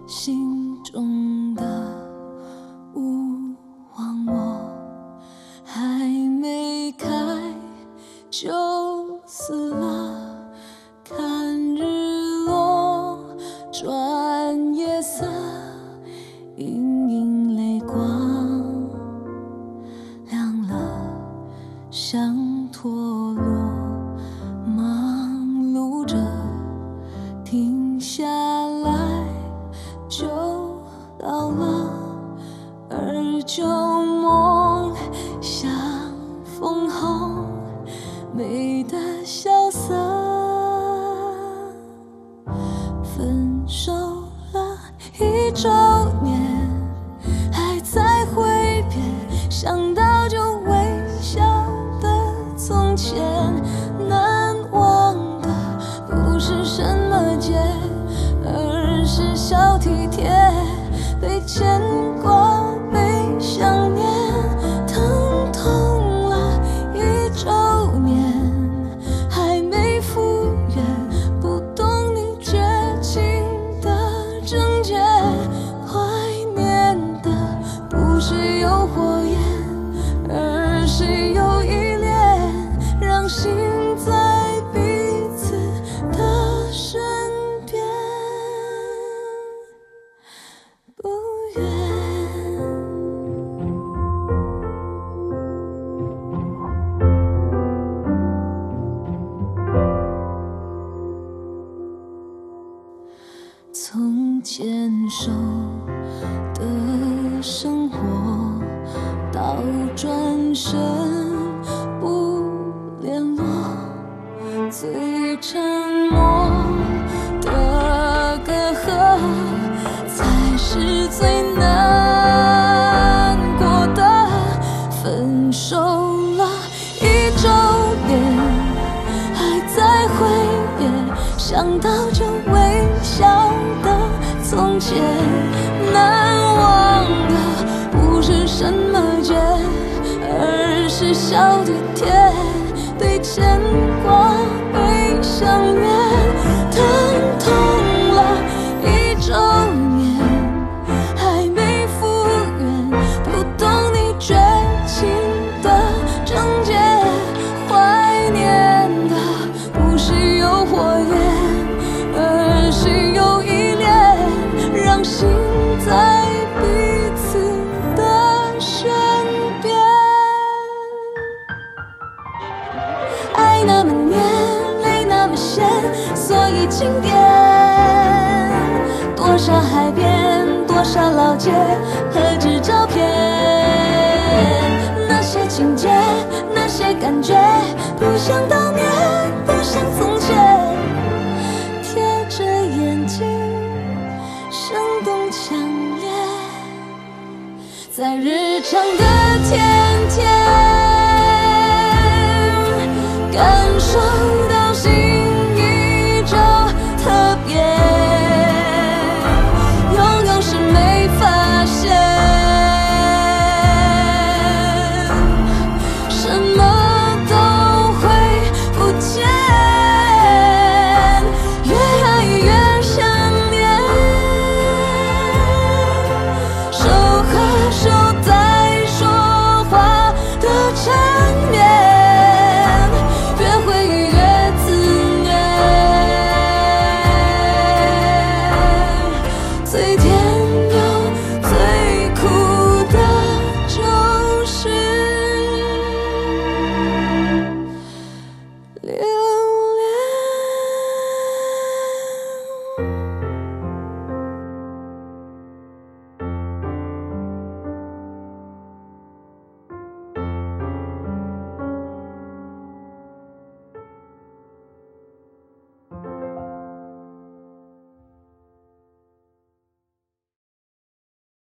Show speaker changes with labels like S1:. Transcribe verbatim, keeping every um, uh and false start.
S1: 心中的勿忘我，还没开就死了。看日落，转夜色，隐隐泪光亮了，像陀螺忙碌着，停下来就到了。而旧梦像枫红，美得萧瑟。分手了一周年，还在挥别，想到就微笑的从前。难忘的不是什么节，而是小体贴，被牵挂，被想念，疼痛了一周年，还没复原，不懂你绝情的症结。怀念的不是有火焰，而是有依恋，让心在彼此的身边，不远。从坚守的生活，到转身不联络，最沉默的隔阂，才是最难过的。分手了一周年，还在挥别，想到就微笑的从前。难忘的不是什么节，而是小体贴，被牵挂，被想念，疼痛了一周年，还没复原，不懂你绝情的症结。怀念的不是有火焰，而是有依恋，让心在彼此的身边。爱那么黏，泪那么咸，所以经典。多少海边，多少老街，何止照片。那些情节，那些感觉，不想悼念，不像从前。贴着眼睛，生动强烈，在日常的天天。